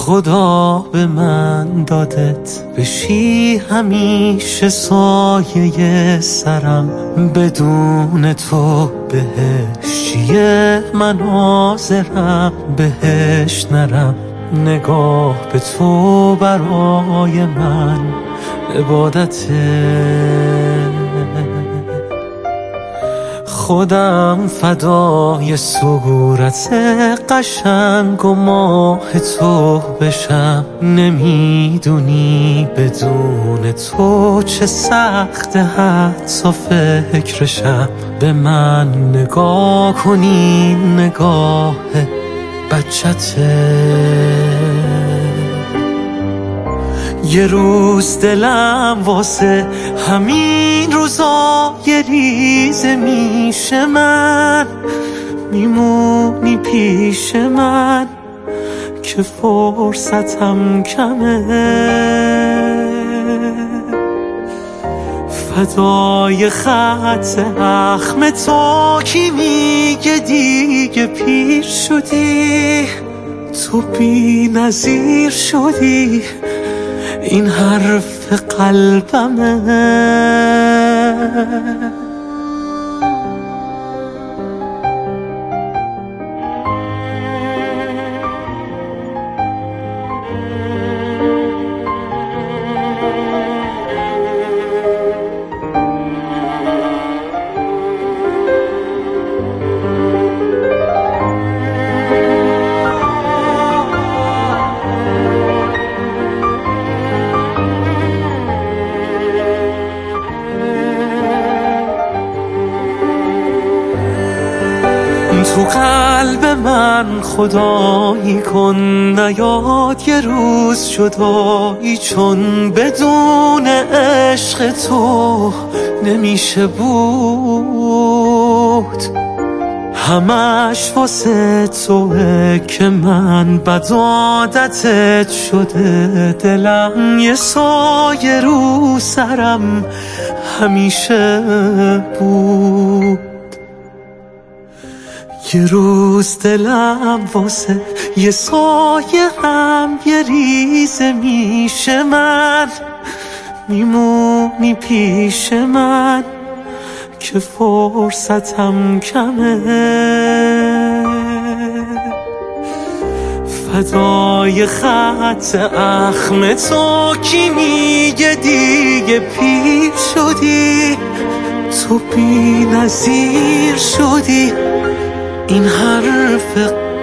خدا به من دادت بشی همیشه سایه سرم، بدون تو بهش چیه من حاضرم بهش نرم. نگاه به تو برای من عبادته، خودم فدای صورت قشنگ و ماه تو بشم. نمیدونی بدون تو چه سخت حتی فکرشم. به من نگاه کنی نگاه بچته، یه روز دلم واسه همین روزای ریزه میشه من، میمونی پیش من که فرصتم کمه. فدای خط اخم تو کی میگه دیگه پیر شدی، تو بی نظیر شدی، این حرف قلبمه. تو قلب من خدایی کن، نیاد یه روز جدایی، چون بدون عشق تو نمیشه بود. همش واسه توه که من بد عادتت شده، دلم یه سایه رو سرم همیشه بود. یه روز دلم واسه یه سایه هم یه ریزه میشه من، میمونی پیش من که فرصتم کمه. فدای خط اخم تو کی میگه دیگه پیر شدی، تو بی نظیر شدی، این حرف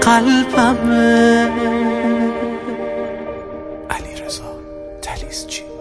قلبمه. علیرضا تلیسچی.